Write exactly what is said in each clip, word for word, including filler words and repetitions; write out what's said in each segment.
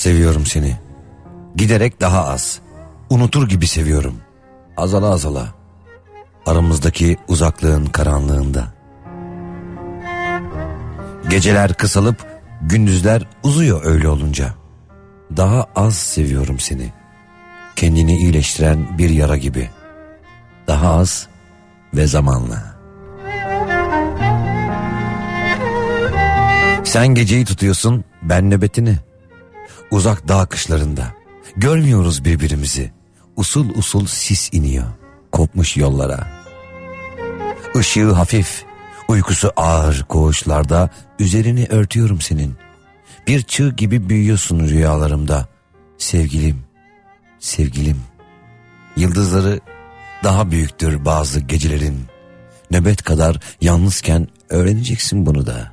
seviyorum seni. Giderek daha az. Unutur gibi seviyorum. Azala azala. Aramızdaki uzaklığın karanlığında. Geceler kısalıp gündüzler uzuyor öyle olunca. Daha az seviyorum seni. Kendini iyileştiren bir yara gibi. Daha az ve zamanla. Sen geceyi tutuyorsun, ben nöbetini. Uzak dağ kışlarında. Görmüyoruz birbirimizi. Usul usul sis iniyor. Kopmuş yollara. Işığı hafif, uykusu ağır koğuşlarda üzerini örtüyorum senin. Bir çığ gibi büyüyorsun rüyalarımda. Sevgilim, sevgilim. Yıldızları daha büyüktür bazı gecelerin. Nöbet kadar yalnızken öğreneceksin bunu da.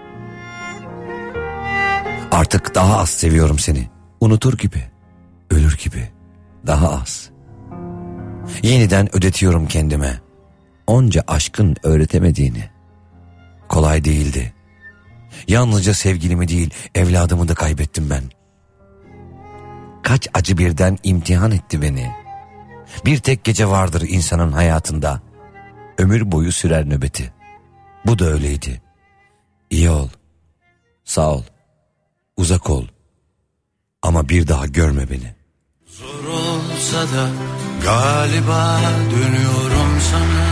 Artık daha az seviyorum seni. Unutur gibi, ölür gibi, daha az. Yeniden ödetiyorum kendime. Onca aşkın öğretemediğini. Kolay değildi. Yalnızca sevgilimi değil, evladımı da kaybettim ben. Kaç acı birden imtihan etti beni. Bir tek gece vardır insanın hayatında. Ömür boyu sürer nöbeti. Bu da öyleydi. İyi ol. Sağ ol. Uzak ol. Ama bir daha görme beni. Zor olsa da galiba dönüyorum sana.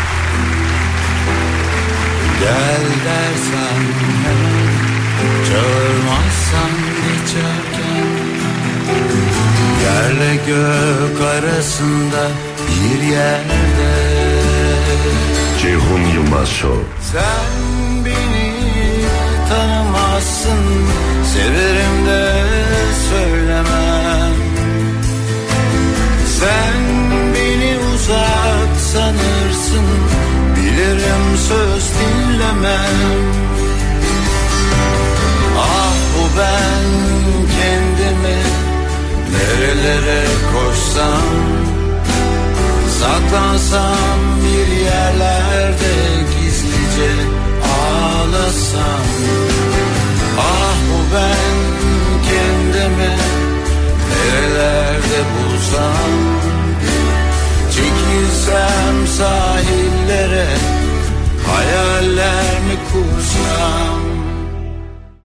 Gel dersen hemen, çağırmazsan geçerken. Yerle gök arasında bir yerde. Ceyhun Yılmaz Show. Sen beni tanımazsın, severim de söylemem. Sen beni uzak sanırsın, bilirim söz dinlemem. Ah bu ben kendimi nerelere koşsam, saklansam bir yerlerde gizlice ağlasam. Ah bu ben kendimi nerelerde bulsam, çekilsem sahillere, hayal